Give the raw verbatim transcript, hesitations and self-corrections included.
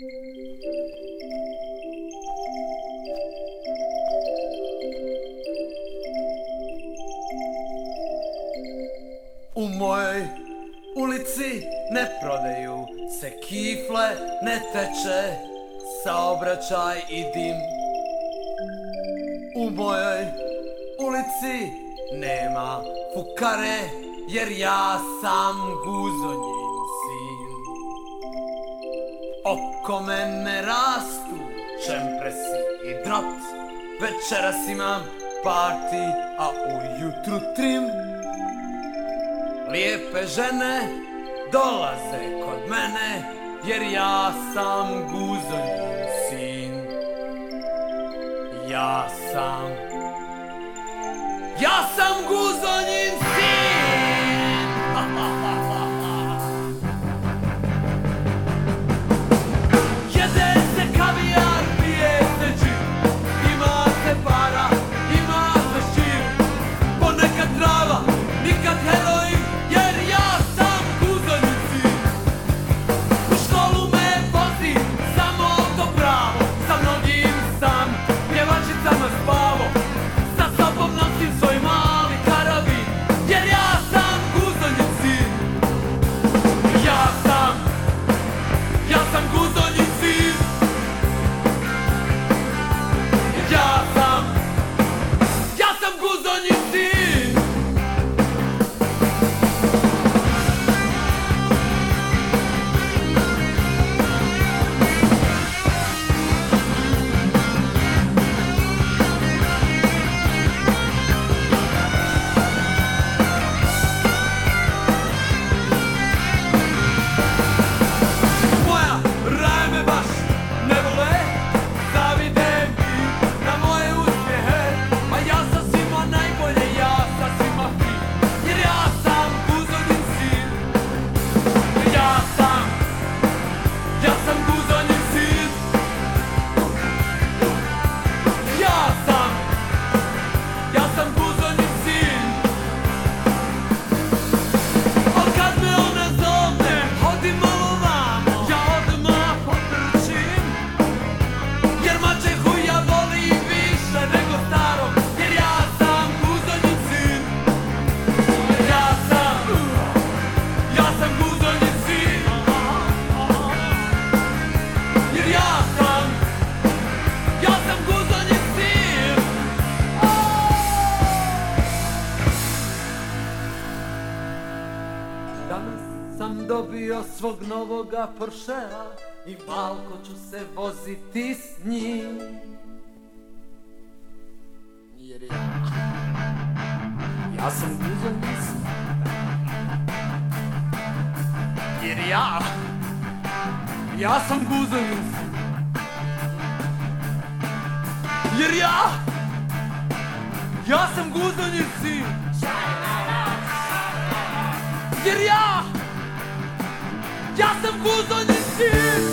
U mojoj ulici ne prodaju se kifle, ne teče saobraćaj i dim. U mojoj ulici nema fukare, jer ja sam Guzonjin sin. Oko mene rastu čempresi i drot, večeras imam party, a ujutru trim. Lijepe žene dolaze kod mene, jer ja sam Guzonjin sin. Ja sam, ja sam Guzonjin sin. Jede se kavijar, pije se džin, ima se para, ima se šir. Ponekad trava, nikad heroin, jer ja sam Guzonjin sin. U školu me vozi samo to pravo, sa mnogim sam pjevačicama spavo. Sa sobom nosim svoj mali karabin, jer ja sam Guzonjin sin. Ja sam, ja sam Guzonjin sin. Ja sam, ja sam Guzonjin sin. Moja raja me baš ne vole, zavide mi na moje uspjehe. A ja sam svima najbolje, ja sam svima fin, jer ja sam Guzonjin sin. Ja sam, ja sam Guzonjin sin. Ja sam, ja sam Guzonjin sin. Al kad me ona zovne, hodi malo vamo, ja odmah potrčim, jer mačehu ja volim više nego starog, jer ja sam Guzonjin sin. Ja sam, ja sam Guzonjin sin. Jer ja sam, ja sam Guzonjin sin. Danas sam dobio svog novoga Porschea i malko ću se voziti s njim. Jer ja, ja sam Guzonjin sin. Jer ja, ja sam Guzonjin sin. Jer ja, ja sam Guzonjin sin. Jer ja, ja sam Guzonjin sin.